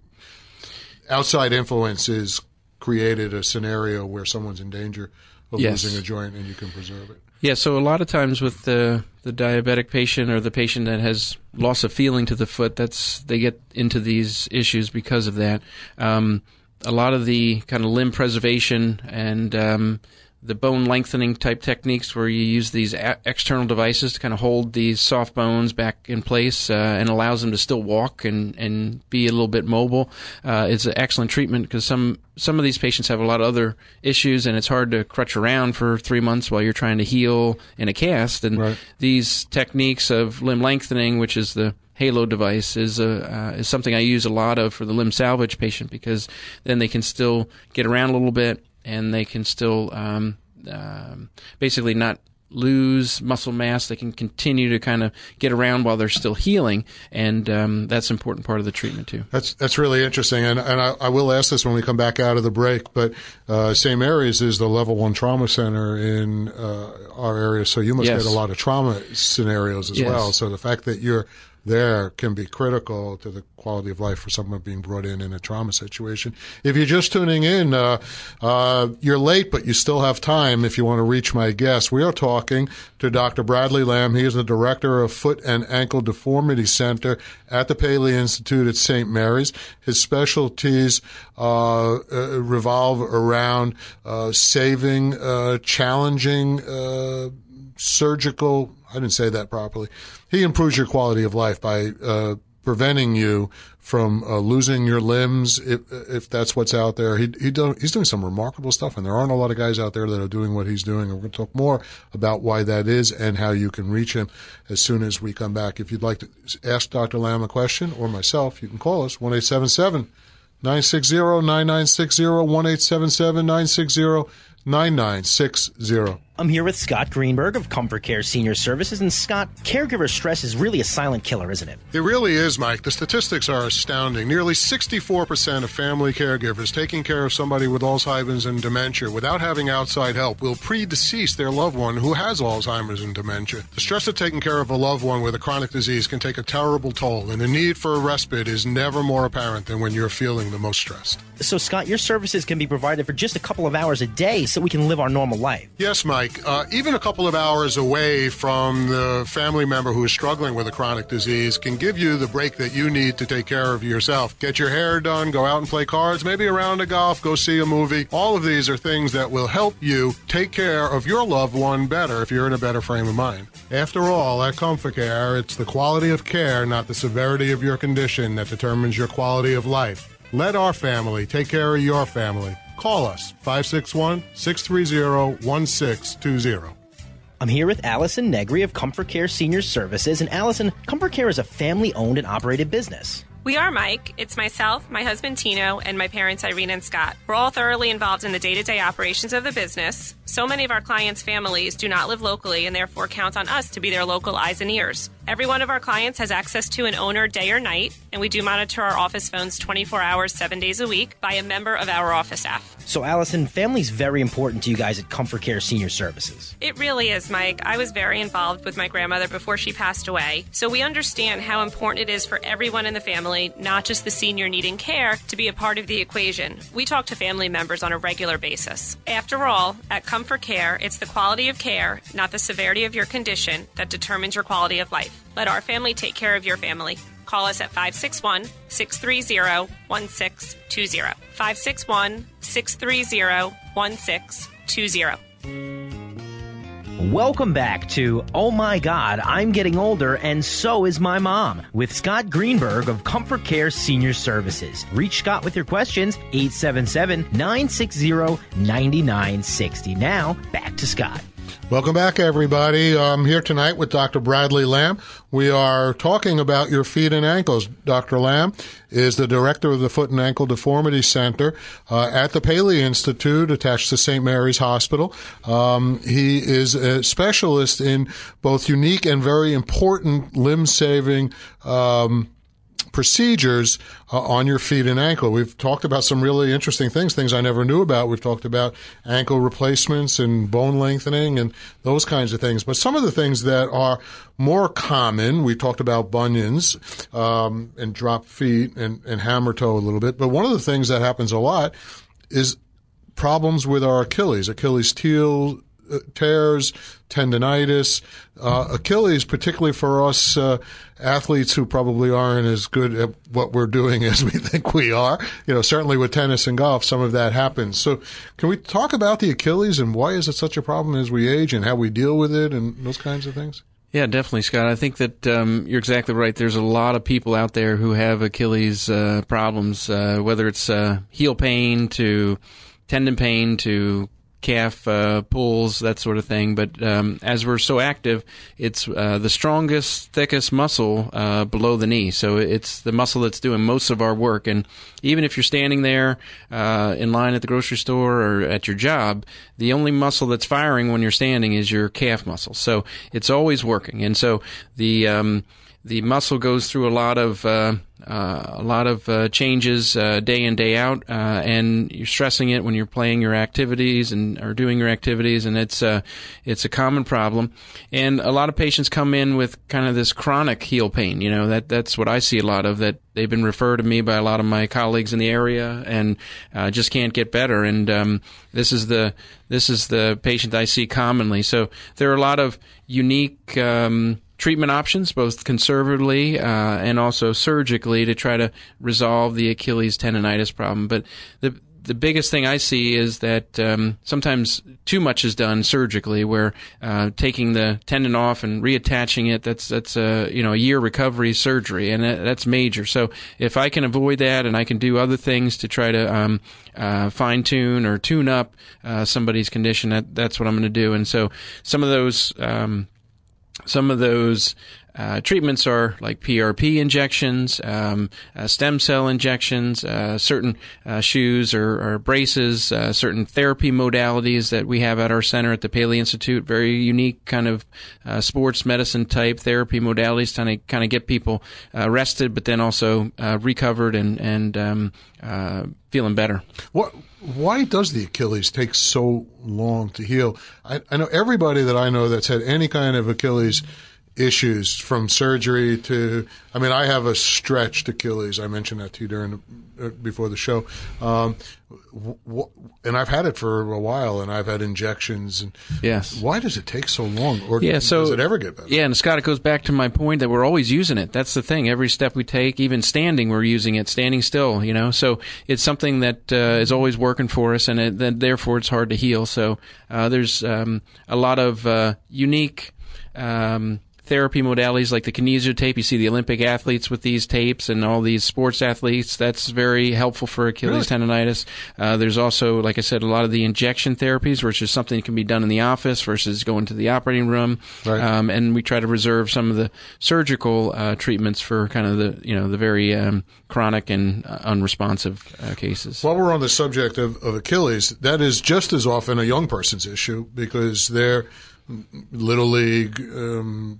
S2: Outside influences created a scenario where someone's in danger of
S3: yes.
S2: losing a joint, and you can preserve it.
S3: Yeah, so a lot of times with the the diabetic patient or the patient that has loss of feeling to the foot, that's they get into these issues because of that. Um, a lot of the kind of limb preservation and um, the bone lengthening type techniques where you use these a- external devices to kind of hold these soft bones back in place uh, and allows them to still walk and, and be a little bit mobile. Uh, it's an excellent treatment because some, some of these patients have a lot of other issues, and it's hard to crutch around for three months while you're trying to heal in a cast. And
S2: right.
S3: These techniques of limb lengthening, which is the halo device, is a, uh, is something I use a lot of for the limb salvage patient, because then they can still get around a little bit, and they can still um, um, basically not lose muscle mass. They can continue to kind of get around while they're still healing, and um, that's an important part of the treatment too.
S2: That's that's really interesting, and and I, I will ask this when we come back out of the break. But uh, Saint Mary's is the level one trauma center in uh, our area, so you must
S3: yes.
S2: get a lot of trauma scenarios as
S3: yes.
S2: well. So the fact that you're there can be critical to the quality of life for someone being brought in in a trauma situation. If you're just tuning in, uh, uh, you're late, but you still have time if you want to reach my guest. We are talking to Doctor Bradley Lamb. He is the director of Foot and Ankle Deformity Center at the Paley Institute at Saint Mary's. His specialties uh, uh, revolve around uh, saving, uh, challenging, uh, surgical, I didn't say that properly. He improves your quality of life by uh, preventing you from uh, losing your limbs, if if that's what's out there. He, he do, he's doing some remarkable stuff, and there aren't a lot of guys out there that are doing what he's doing. And we're going to talk more about why that is and how you can reach him as soon as we come back. If you'd like to ask Doctor Lamb a question or myself, you can call us, one eight seven seven, nine six zero, nine nine six zero, one eight seven seven, nine six zero, nine nine six zero.
S1: I'm here with Scott Greenberg of Comfort Care Senior Services. And Scott, caregiver stress is really a silent killer, isn't it?
S2: It really is, Mike. The statistics are astounding. Nearly sixty-four percent of family caregivers taking care of somebody with Alzheimer's and dementia without having outside help will predecease their loved one who has Alzheimer's and dementia. The stress of taking care of a loved one with a chronic disease can take a terrible toll, and the need for a respite is never more apparent than when you're feeling the most stressed.
S1: So, Scott, your services can be provided for just a couple of hours a day so we can live our normal life.
S2: Yes, Mike. Uh, even a couple of hours away from the family member who is struggling with a chronic disease can give you the break that you need to take care of yourself. Get your hair done, go out and play cards, maybe a round of golf, go see a movie. All of these are things that will help you take care of your loved one better if you're in a better frame of mind. After all, at Comfort Care, it's the quality of care, not the severity of your condition, that determines your quality of life. Let our family take care of your family. Call us, five six one, six three zero, one six two zero.
S1: I'm here with Allison Negri of Comfort Care Senior Services. And Allison, Comfort Care is a family-owned and operated business.
S5: We are, Mike. It's myself, my husband Tino, and my parents Irene and Scott. We're all thoroughly involved in the day-to-day operations of the business. So many of our clients' families do not live locally and therefore count on us to be their local eyes and ears. Every one of our clients has access to an owner day or night, and we do monitor our office phones twenty-four hours, seven days a week by a member of our office staff.
S1: So, Allison, family's very important to you guys at Comfort Care Senior Services.
S5: It really is, Mike. I was very involved with my grandmother before she passed away, so we understand how important it is for everyone in the family, not just the senior needing care, to be a part of the equation. We talk to family members on a regular basis. After all, at Comfort Care, it's the quality of care, not the severity of your condition, that determines your quality of life. Let our family take care of your family. Call us at five six one, six three zero, one six two zero. five six one, six three zero, one six two zero.
S1: Welcome back to Oh My God, I'm Getting Older and So Is My Mom with Scott Greenberg of Comfort Care Senior Services. Reach Scott with your questions, eight seven seven, nine six zero, nine nine six zero. Now, back to Scott.
S2: Welcome back, everybody. I'm here tonight with Doctor Bradley Lamb. We are talking about your feet and ankles. Doctor Lamb is the director of the Foot and Ankle Deformity Center uh, at the Paley Institute, attached to Saint Mary's Hospital. Um, he is a specialist in both unique and very important limb-saving um procedures uh, on your feet and ankle. We've talked about some really interesting things, things I never knew about. We've talked about ankle replacements and bone lengthening and those kinds of things. But some of the things that are more common, we talked about bunions um, and drop feet and, and hammer toe a little bit. But one of the things that happens a lot is problems with our Achilles, Achilles heel, uh, tears, tendonitis. Uh, Achilles, particularly for us uh, athletes who probably aren't as good at what we're doing as we think we are. You know, certainly with tennis and golf, some of that happens. So can we talk about the Achilles and why is it such a problem as we age and how we deal with it and those kinds of things?
S3: Yeah, definitely, Scott. I think that um, you're exactly right. There's a lot of people out there who have Achilles uh, problems, uh, whether it's uh, heel pain to tendon pain to calf uh, pulls, that sort of thing. But um, as we're so active, it's uh, the strongest, thickest muscle uh, below the knee. So it's the muscle that's doing most of our work. And even if you're standing there uh, in line at the grocery store or at your job, the only muscle that's firing when you're standing is your calf muscle. So it's always working. And so the um, the muscle goes through a lot of uh, uh, a lot of uh, changes uh, day in, day out, uh, and you're stressing it when you're playing your activities and or doing your activities, and it's uh, it's a common problem. And a lot of patients come in with kind of this chronic heel pain. You know, that that's what I see a lot of. That they've been referred to me by a lot of my colleagues in the area, and uh, just can't get better. And um, this is the this is the patient I see commonly. So there are a lot of unique Um, treatment options, both conservatively uh, and also surgically, to try to resolve the Achilles tendonitis problem. But the the biggest thing I see is that um, sometimes too much is done surgically, where uh, taking the tendon off and reattaching it, that's that's a you know a year recovery surgery, and that, that's major. So if I can avoid that, and I can do other things to try to um, uh, fine tune or tune up uh, somebody's condition, that that's what I'm going to do. And so some of those um, some of those. Uh, treatments are like P R P injections, um, uh, stem cell injections, uh, certain uh, shoes or, or braces, uh, certain therapy modalities that we have at our center at the Paley Institute. Very unique kind of uh, sports medicine type therapy modalities, trying to kind of get people uh, rested, but then also uh, recovered and and um, uh, feeling better.
S2: What? Why does the Achilles take so long to heal? I, I know everybody that I know that's had any kind of Achilles issues, from surgery to, I mean, I have a stretched Achilles. I mentioned that to you during the, uh, before the show. Um, w- w- and I've had it for a while, and I've had injections. And
S3: yes.
S2: Why does it take so long? Or
S3: yeah, so,
S2: does it ever get better?
S3: Yeah, and Scott, it goes back to my point that we're always using it. That's the thing. Every step we take, even standing, we're using it, standing still, you know. So it's something that uh, is always working for us, and it, then, therefore it's hard to heal. So uh, there's um, a lot of uh, unique um therapy modalities like the kinesio tape. You see the Olympic athletes with these tapes and all these sports athletes. That's very helpful for Achilles really? tendonitis. Uh, there's also, like I said, a lot of the injection therapies, which is something that can be done in the office versus going to the operating room.
S2: Right.
S3: Um, and we try to reserve some of the surgical uh, treatments for kind of the, you know, the very um, chronic and uh, unresponsive uh, cases.
S2: While we're on the subject of, of Achilles, that is just as often a young person's issue, because they're Little League, um,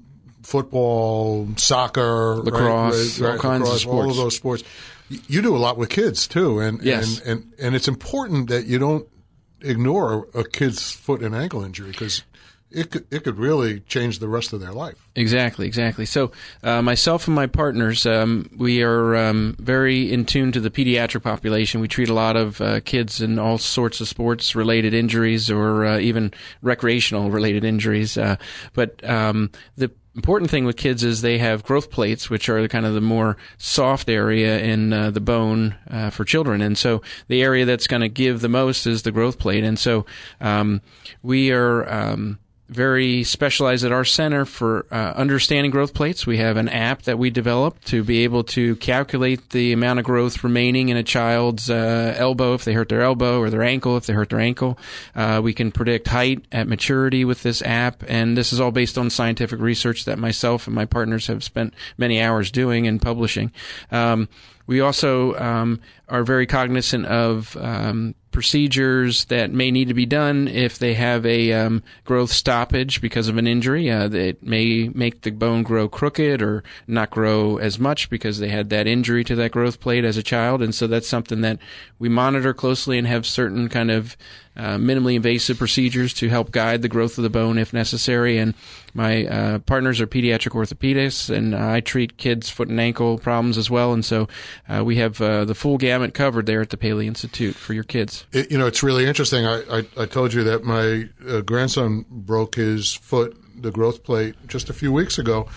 S2: football, soccer,
S3: lacrosse,
S2: right, right,
S3: all kinds
S2: lacrosse,
S3: of sports.
S2: all of those sports. You do a lot with kids too, and
S3: yes.
S2: and, and and it's important that you don't ignore a kid's foot and ankle injury, because it could, it could really change the rest of their life.
S3: Exactly, exactly. So uh, myself and my partners, um, we are um, very in tune to the pediatric population. We treat a lot of uh, kids in all sorts of sports-related injuries, or uh, even recreational-related injuries. Uh, but um, the important thing with kids is they have growth plates, which are kind of the more soft area in uh, the bone uh, for children. And so the area that's going to give the most is the growth plate. And so um, we are um, very specialized at our center for uh, understanding growth plates. We have an app that we developed to be able to calculate the amount of growth remaining in a child's uh, elbow if they hurt their elbow, or their ankle if they hurt their ankle. Uh, we can predict height at maturity with this app, and this is all based on scientific research that myself and my partners have spent many hours doing and publishing. Um, we also um, are very cognizant of um, procedures that may need to be done if they have a um, growth stoppage because of an injury. Uh, it may make the bone grow crooked or not grow as much because they had that injury to that growth plate as a child. And so that's something that we monitor closely and have certain kind of uh, minimally invasive procedures to help guide the growth of the bone if necessary. And my uh, partners are pediatric orthopedists, and uh, I treat kids' foot and ankle problems as well. And so uh, we have uh, the full gamut covered there at the Paley Institute for your kids.
S2: It, you know, it's really interesting. I, I, I told you that my uh, grandson broke his foot, the growth plate, just a few weeks ago.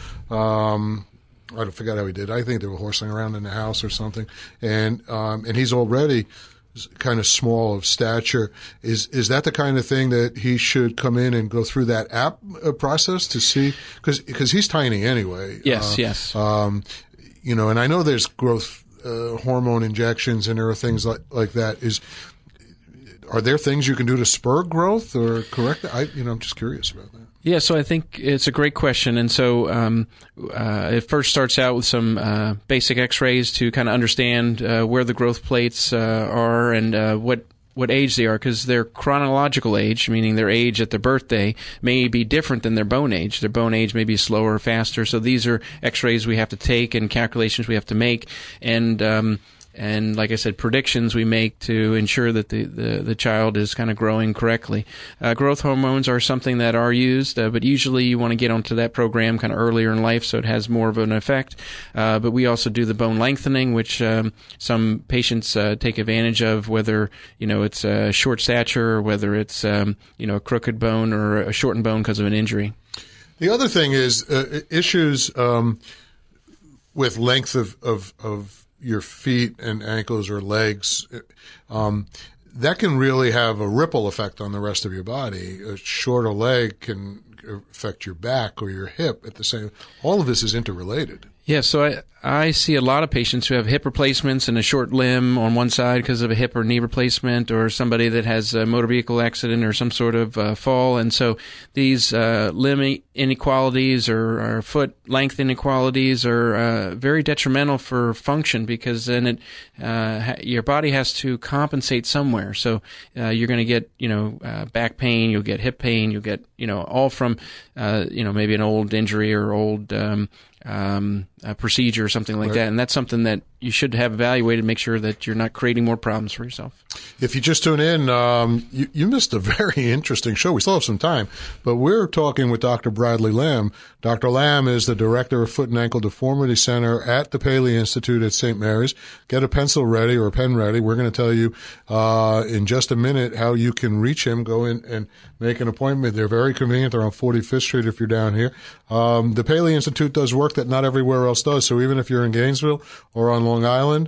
S2: Um, I forgot how he did. I think they were horsing around in the house or something. And um, and he's already kind of small of stature. Is is that the kind of thing that he should come in and go through that app uh, process to see? Because because he's tiny anyway.
S3: Yes,
S2: uh,
S3: yes.
S2: Um, you know, and I know there's growth uh, hormone injections and there are things like like that. Is Are there things you can do to spur growth or correct it? I, you know, I'm just curious about that.
S3: Yeah, so I think it's a great question. And so um, uh, it first starts out with some uh, basic x-rays to kind of understand uh, where the growth plates uh, are and uh, what what age they are, because their chronological age, meaning their age at their birthday, may be different than their bone age. Their bone age may be slower or faster. So these are x-rays we have to take and calculations we have to make. And um And like I said, predictions we make to ensure that the, the, the child is kind of growing correctly. Uh, growth hormones are something that are used, uh, but usually you want to get onto that program kind of earlier in life so it has more of an effect. Uh, but we also do the bone lengthening, which um, some patients uh, take advantage of, whether you know it's a short stature or whether it's um, you know a crooked bone or a shortened bone because of an injury.
S2: The other thing is uh, issues um, with length of, of, of your feet and ankles or legs, um, that can really have a ripple effect on the rest of your body. A shorter leg can affect your back or your hip at the same. All of this is interrelated.
S3: Yeah, so I, I see a lot of patients who have hip replacements and a short limb on one side because of a hip or knee replacement, or somebody that has a motor vehicle accident or some sort of uh, fall. And so these uh, limb inequalities or, or foot length inequalities are uh, very detrimental for function, because then it uh, ha- your body has to compensate somewhere. So uh, you're going to get, you know, uh, back pain, you'll get hip pain, you'll get, you know, all from, uh, you know, maybe an old injury or old um, um, a procedure or something like
S2: right.
S3: that. And that's something that you should have evaluated, make sure that you're not creating more problems for yourself.
S2: If you just tune in, um, you, you missed a very interesting show. We still have some time, but we're talking with Doctor Bradley Lamb. Doctor Lamb is the director of Foot and Ankle Deformity Center at the Paley Institute at Saint Mary's. Get a pencil ready or a pen ready. We're going to tell you uh, in just a minute how you can reach him. Go in and make an appointment. They're very convenient. They're on forty-fifth Street if you're down here. Um, the Paley Institute does work that not everywhere else does. So even if you're in Gainesville or on Long Island,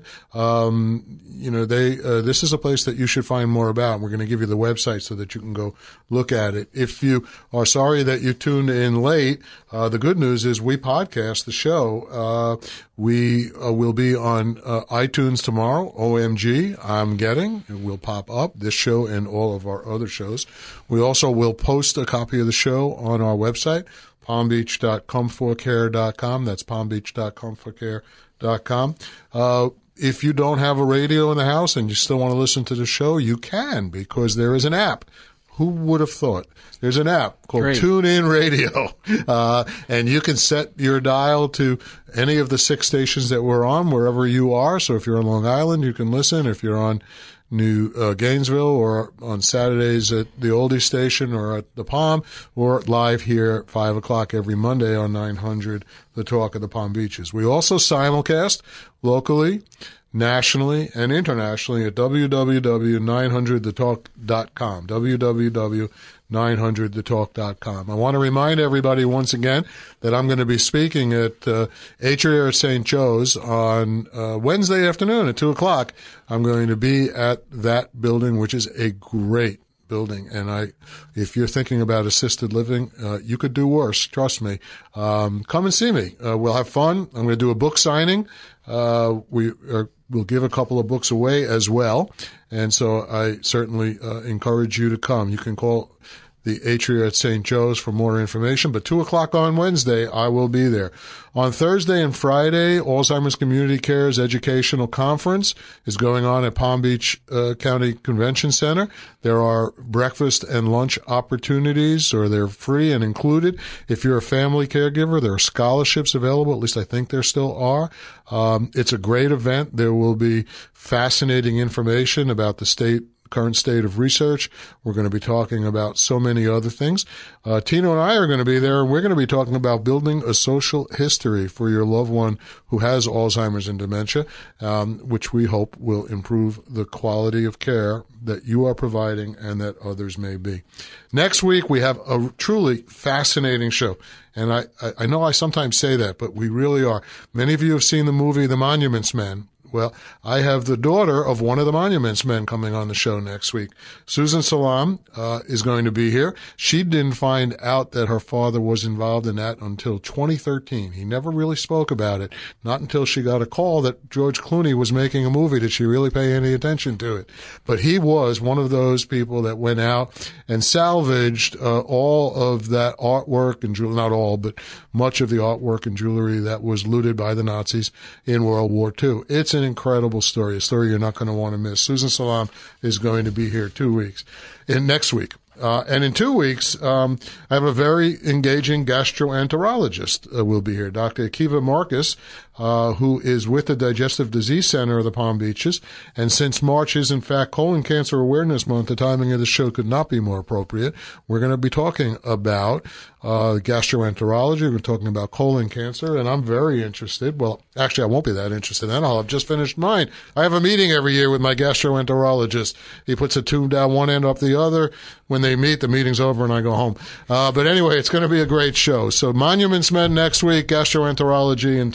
S2: um, you know, they uh, this is a place that you should find more about. We're going to give you the website so that you can go look at it. If you are sorry that you tuned in late, uh, the good news is we podcast the show. Uh, we uh, will be on uh, iTunes tomorrow. O M G, I'm getting. It will pop up, this show and all of our other shows. We also will post a copy of the show on our website, palm beach dot comfort care dot com. That's palm beach dot comfort care dot com. Uh, if you don't have a radio in the house and you still want to listen to the show, you can, because there is an app. Who would have thought? There's an app called
S3: Great.
S2: TuneIn Radio, uh, and you can set your dial to any of the six stations that we're on, wherever you are. So if you're on Long Island, you can listen. If you're on New uh, Gainesville, or on Saturdays at the Oldie Station or at the Palm, or live here at five o'clock every Monday on nine hundred, The Talk of the Palm Beaches. We also simulcast locally, nationally, and internationally at w w w dot nine hundred the talk dot com, w w w dot nine hundred the talk dot com. I want to remind everybody once again that I'm going to be speaking at uh, Atria at Saint Joe's on uh, Wednesday afternoon at two o'clock. I'm going to be at that building, which is a great building. And I, if you're thinking about assisted living, uh, you could do worse. Trust me. Um, come and see me. Uh, we'll have fun. I'm going to do a book signing. Uh, we are, we'll give a couple of books away as well. And so I certainly uh, encourage you to come. You can call the Atria at Saint Joe's for more information. But two o'clock on Wednesday, I will be there. On Thursday and Friday, Alzheimer's Community Care's Educational Conference is going on at Palm Beach uh, County Convention Center. There are breakfast and lunch opportunities, or they're free and included. If you're a family caregiver, there are scholarships available. At least I think there still are. Um, it's a great event. There will be fascinating information about the state current state of research. We're going to be talking about so many other things. Uh, Tino and I are going to be there, and we're going to be talking about building a social history for your loved one who has Alzheimer's and dementia, um, which we hope will improve the quality of care that you are providing and that others may be. Next week, we have a truly fascinating show. And I, I know I sometimes say that, but we really are. Many of you have seen the movie The Monuments Men. Well, I have the daughter of one of the Monuments Men coming on the show next week. Susan Salam uh, is going to be here. She didn't find out that her father was involved in that until twenty thirteen. He never really spoke about it. Not until she got a call that George Clooney was making a movie did she really pay any attention to it. But he was one of those people that went out and salvaged uh, all of that artwork and jewelry, not all, but much of the artwork and jewelry that was looted by the Nazis in World War Two. It's an incredible story, a story you're not going to want to miss. Susan Salam is going to be here two weeks, in next week. Uh, and in two weeks, um, I have a very engaging gastroenterologist uh, will be here, Doctor Akiva Marcus, uh, who is with the Digestive Disease Center of the Palm Beaches. And since March is, in fact, Colon Cancer Awareness Month, the timing of the show could not be more appropriate. We're going to be talking about uh, gastroenterology. We're talking about colon cancer, and I'm very interested. Well, actually, I won't be that interested then. I'll have just finished mine. I have a meeting every year with my gastroenterologist. He puts a tube down one end up the other. When they meet, the meeting's over and I go home. Uh, but anyway, it's going to be a great show. So Monuments Men next week, gastroenterology in two weeks.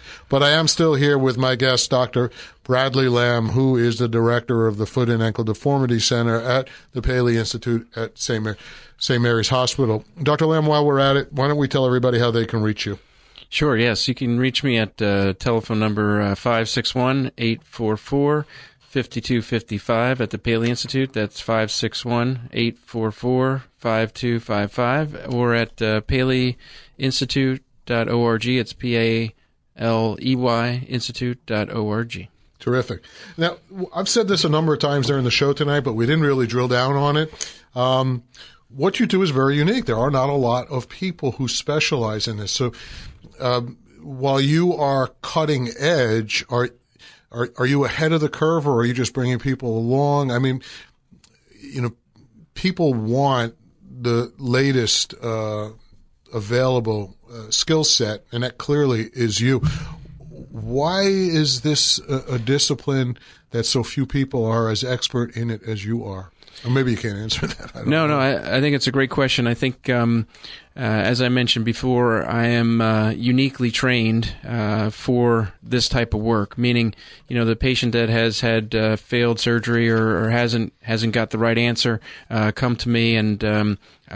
S2: But I am still here with my guest, Doctor Bradley Lamb, who is the director of the Foot and Ankle Deformity Center at the Paley Institute at Saint Mar- Saint Mary's Hospital. Doctor Lamb, while we're at it, why don't we tell everybody how they can reach you?
S3: Sure, yes. You can reach me at uh, telephone number uh, five six one, eight four four, five two five five at the Paley Institute. That's five six one, eight four four, five two five five, or at uh, paley institute dot org. It's P A L E Y institute dot org.
S2: Terrific. Now, I've said this a number of times during the show tonight, but we didn't really drill down on it. Um, what you do is very unique. There are not a lot of people who specialize in this. So um, while you are cutting edge, are, are are you ahead of the curve, or are you just bringing people along? I mean, you know, people want the latest uh, available uh, skill set, and that clearly is you. Why is this a, a discipline that so few people are as expert in it as you are? Or maybe you can't answer that. I don't
S3: no,
S2: know.
S3: no, I, I think it's a great question. I think, um, uh, as I mentioned before, I am uh, uniquely trained uh, for this type of work. Meaning, you know, the patient that has had uh, failed surgery or, or hasn't hasn't got the right answer uh, come to me, and um,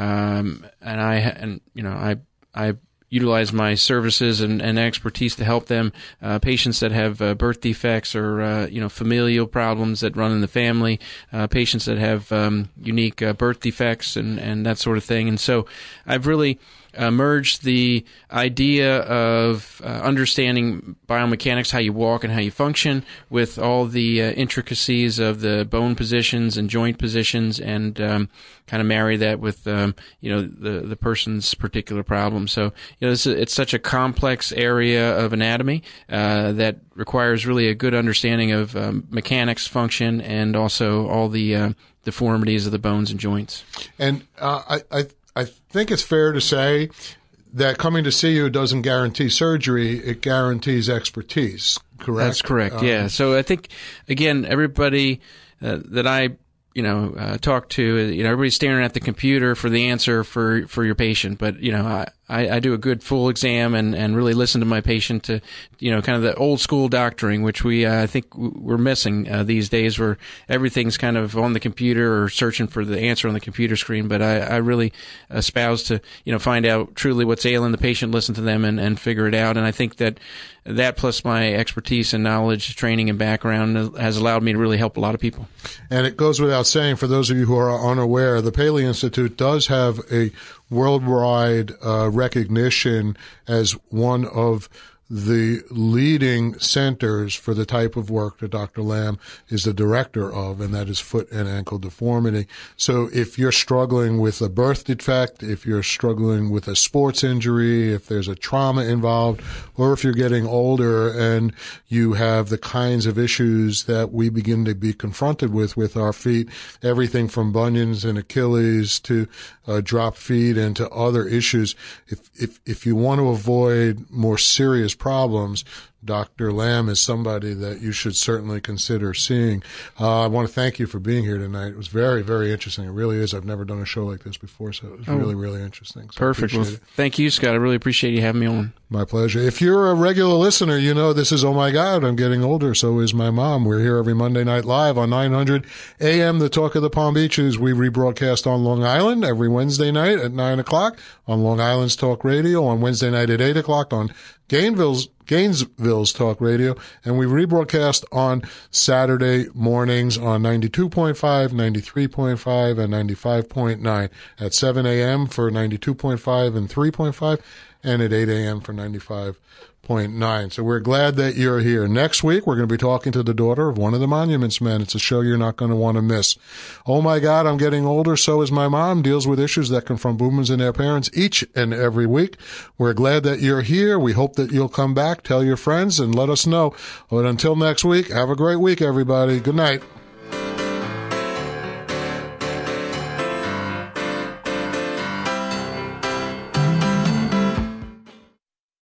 S3: um, and I and you know I I. utilize my services and, and expertise to help them. Uh, patients that have uh, birth defects or uh, you know familial problems that run in the family, uh, patients that have um, unique uh, birth defects and, and that sort of thing. And so I've really uh, merged the idea of uh, understanding biomechanics, how you walk and how you function, with all the uh, intricacies of the bone positions and joint positions, and um, kind of marry that with um, you know the the person's particular problem. So you know it's, it's such a complex area of anatomy uh, that requires really a good understanding of um, mechanics, function, and also all the uh, deformities of the bones and joints.
S2: And uh, I, I I think it's fair to say that coming to see you doesn't guarantee surgery; it guarantees expertise. Correct?
S3: That's correct.
S2: Um,
S3: yeah. So I think again, everybody uh, that I you know, uh, talk to, you know, everybody's staring at the computer for the answer for, for your patient. But, you know, I, I, I do a good full exam and, and really listen to my patient to, you know, kind of the old school doctoring, which we, uh, I think we're missing, uh, these days, where everything's kind of on the computer or searching for the answer on the computer screen. But I, I really espouse to, you know, find out truly what's ailing the patient, listen to them and, and figure it out. And I think that that plus my expertise and knowledge, training and background has allowed me to really help a lot of people.
S2: And it goes without saying, for those of you who are unaware, the Paley Institute does have a worldwide uh, recognition as one of the leading centers for the type of work that Doctor Lamb is the director of, and that is foot and ankle deformity. So if you're struggling with a birth defect, if you're struggling with a sports injury, if there's a trauma involved, or if you're getting older and you have the kinds of issues that we begin to be confronted with with our feet, everything from bunions and Achilles to uh, drop feet and to other issues, if, if, if you want to avoid more serious problems, Doctor Lamb is somebody that you should certainly consider seeing. Uh, I want to thank you for being here tonight. It was very, very interesting. It really is. I've never done a show like this before, so it was oh, really, really interesting. So
S3: perfect. Well, thank you, Scott. I really appreciate you having me on.
S2: My pleasure. If you're a regular listener, you know this is Oh My God, I'm Getting Older, So Is My Mom. We're here every Monday night live on nine hundred A M, The Talk of the Palm Beaches. We rebroadcast on Long Island every Wednesday night at nine o'clock on Long Island's Talk Radio, on Wednesday night at eight o'clock on Gainesville's Gainesville's Talk Radio, and we rebroadcast on Saturday mornings on ninety-two point five, ninety-three point five, and ninety-five point nine at seven A M for ninety-two point five and three point five, and at eight A M for ninety-five point nine. So we're glad that you're here. Next week, we're going to be talking to the daughter of one of the Monuments Men. It's a show you're not going to want to miss. Oh My God, I'm Getting Older, So Is My Mom deals with issues that confront boomers and their parents each and every week. We're glad that you're here. We hope that you'll come back, tell your friends, and let us know. But until next week, have a great week, everybody. Good night.